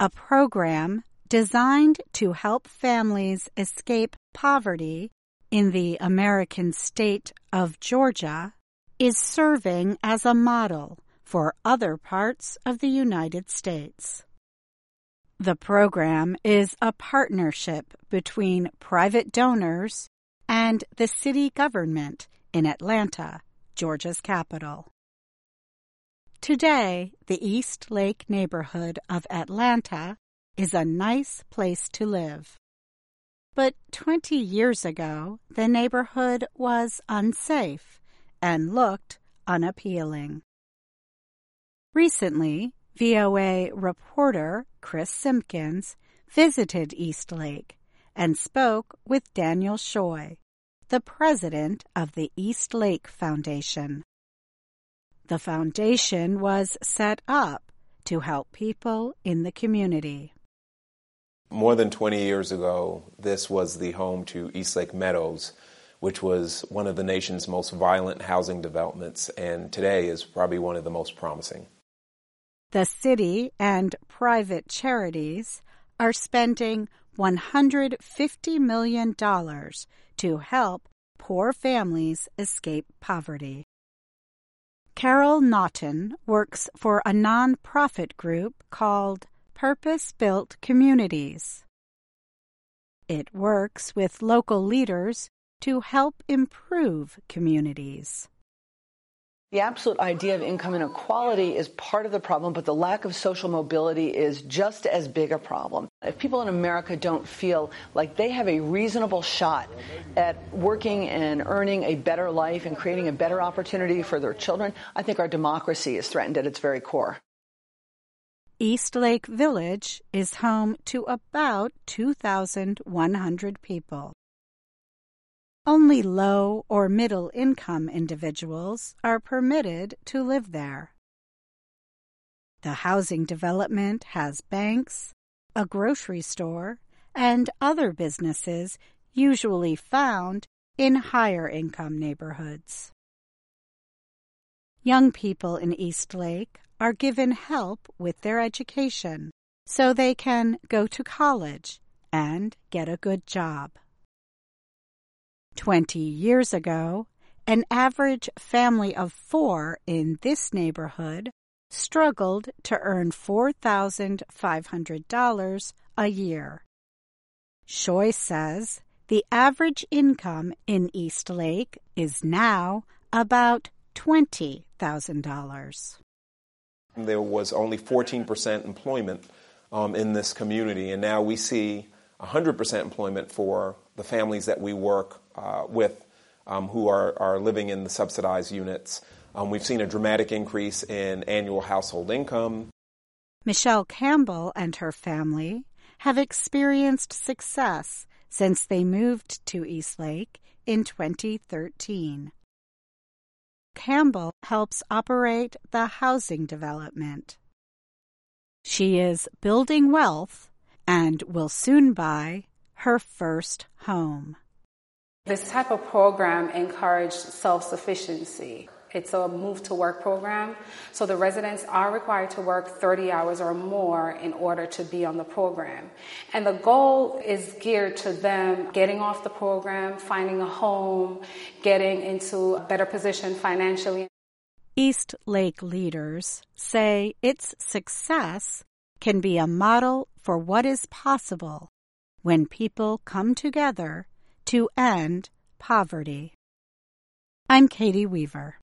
a program designed to help families escape poverty in the American state of Georgia, is serving as a model for other parts of the United States. The program is a partnership between private donors and the city government in Atlanta, Georgia's capital. Today, the East Lake neighborhood of Atlanta is a nice place to live. But 20 years ago, the neighborhood was unsafe and looked unappealing. Recently, VOA reporter Chris Simpkins visited East Lake and spoke with Daniel Shoy, the president of the East Lake Foundation. The foundation was set up to help people in the community. More than 20 years ago, this was the home to East Lake Meadows, which was one of the nation's most violent housing developments, and today is probably one of the most promising. The city and private charities are spending $150 million to help poor families escape poverty. Carol Naughton works for a nonprofit group called Purpose-Built Communities. It works with local leaders to help improve communities. The absolute idea of income inequality is part of the problem, but the lack of social mobility is just as big a problem. If people in America don't feel like they have a reasonable shot at working and earning a better life and creating a better opportunity for their children, I think our democracy is threatened at its very core. East Lake Village is home to about 2,100 people. Only low or middle income individuals are permitted to live there. The housing development has banks, a grocery store, and other businesses usually found in higher income neighborhoods. Young people in East Lake are given help with their education so they can go to college and get a good job. 20 years ago, an average family of 4 in this neighborhood struggled to earn $4,500 a year. Shoy says the average income in East Lake is now about $20,000. There was only 14% employment in this community, and now we see 100% employment for the families that we work with who are living in the subsidized units. We've seen a dramatic increase in annual household income. Michelle Campbell and her family have experienced success since they moved to East Lake in 2013. Campbell helps operate the housing development. She is building wealth and will soon buy her first home. This type of program encourages self-sufficiency. It's a move-to-work program, so the residents are required to work 30 hours or more in order to be on the program. And the goal is geared to them getting off the program, finding a home, getting into a better position financially. East Lake leaders say its success can be a model for what is possible when people come together to end poverty. I'm Katie Weaver.